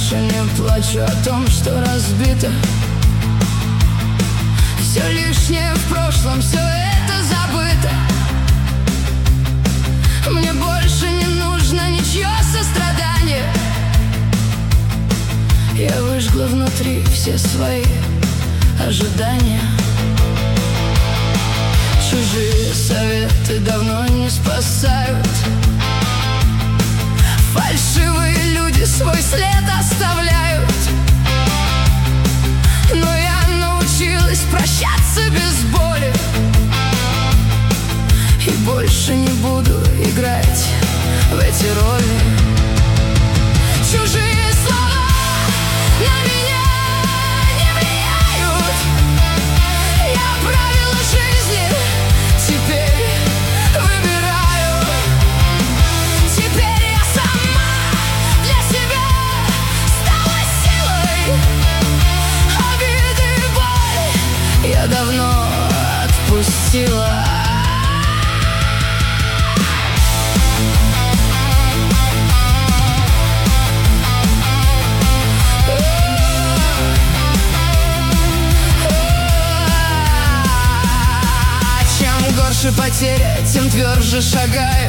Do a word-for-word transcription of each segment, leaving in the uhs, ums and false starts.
больше не плачу о том, что разбито. Все лишнее в прошлом, все это забыто. Мне больше не нужно ничье сострадание. Я выжгла внутри все свои ожидания. Чужие советы давно не спасают. Фальшивые люди свой след оставляют. Но я научилась прощаться без боли. И больше не буду играть в эти роли. Чужие слова на меня не влияют. Я правила жизни теперь выбираю. Теперь я сама для себя стала силой. Обиды и боль я давно отпустила. Потеря, тем тверже шагаю.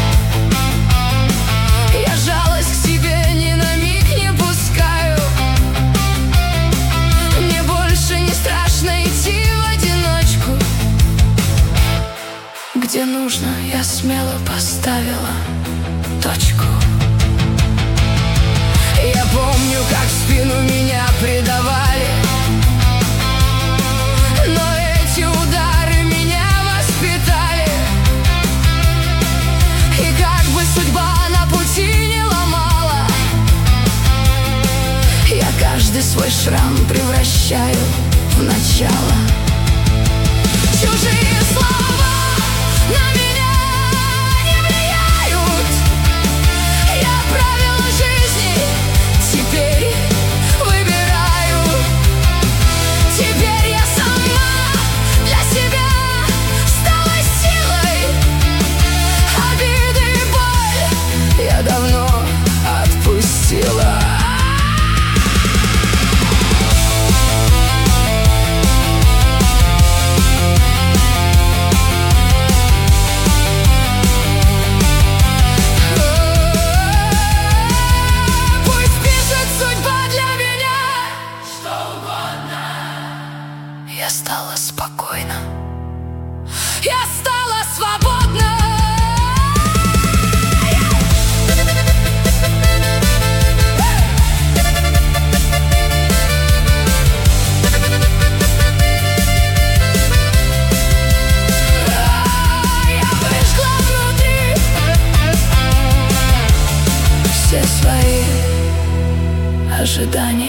Я жалость к себе ни на миг не пускаю. Мне больше не страшно идти в одиночку. Где нужно, я смело поставила точку. Я помню, как в спину меня предавали. Но эти удары меня воспитали. И как бы судьба на пути не ломала, я каждый свой шрам превращаю в начало. Чужие слова на меня не влияют. Я правила жизни теперь выбираю. Теперь я сама для себя стала силой. Обиды и боль я давно отпустила. Я стала спокойна. Я стала свободна. Я выжгла внутри все свои ожидания.